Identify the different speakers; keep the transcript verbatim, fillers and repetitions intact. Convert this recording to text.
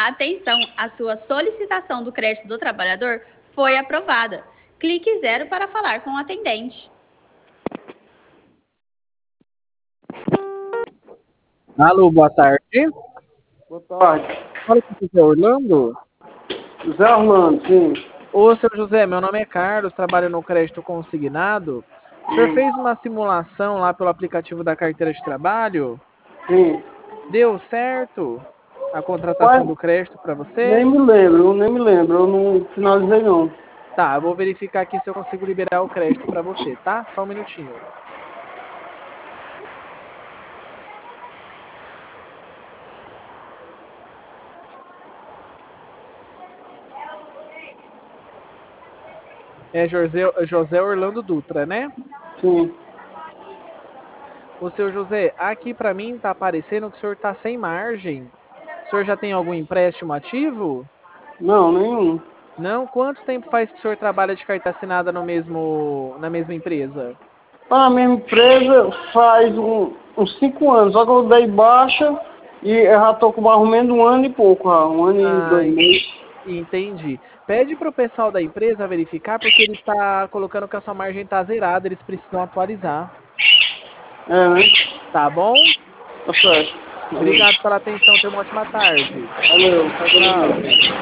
Speaker 1: Atenção, a sua solicitação do crédito do trabalhador foi aprovada. Clique zero para falar com o atendente.
Speaker 2: Alô, boa tarde.
Speaker 3: Boa tarde.
Speaker 2: Fala com o José Orlando.
Speaker 3: José Orlando, sim.
Speaker 2: Ô, seu José, meu nome é Carlos, trabalho no crédito consignado. O senhor
Speaker 3: Sim.
Speaker 2: fez uma simulação lá pelo aplicativo da carteira de trabalho?
Speaker 3: Sim.
Speaker 2: Deu certo a contratação
Speaker 3: Pai,
Speaker 2: do crédito para você?
Speaker 3: nem me lembro, eu nem me lembro, eu não finalizei não.
Speaker 2: Tá, eu vou verificar aqui se eu consigo liberar o crédito para você, tá? Só um minutinho. É José, José Orlando Dutra, né?
Speaker 3: Sim.
Speaker 2: Ô, seu José, aqui para mim tá aparecendo que o senhor tá sem margem. O senhor já tem algum empréstimo ativo?
Speaker 3: Não, nenhum.
Speaker 2: Não? Quanto tempo faz que o senhor trabalha de carta assinada no mesmo, na mesma empresa?
Speaker 3: Para a minha empresa faz um, uns cinco anos, só que eu dei baixa e eu já tô com mais ou menos um ano e pouco, já, um ano e
Speaker 2: Ah,
Speaker 3: dois meses.
Speaker 2: entendi. Pede para o pessoal da empresa verificar, porque ele está colocando que a sua margem está zerada, eles precisam atualizar.
Speaker 3: É, né?
Speaker 2: Tá bom?
Speaker 3: Tá certo. Valeu.
Speaker 2: Obrigado pela atenção, tenha uma ótima tarde.
Speaker 3: Valeu.
Speaker 2: Tchau, tchau.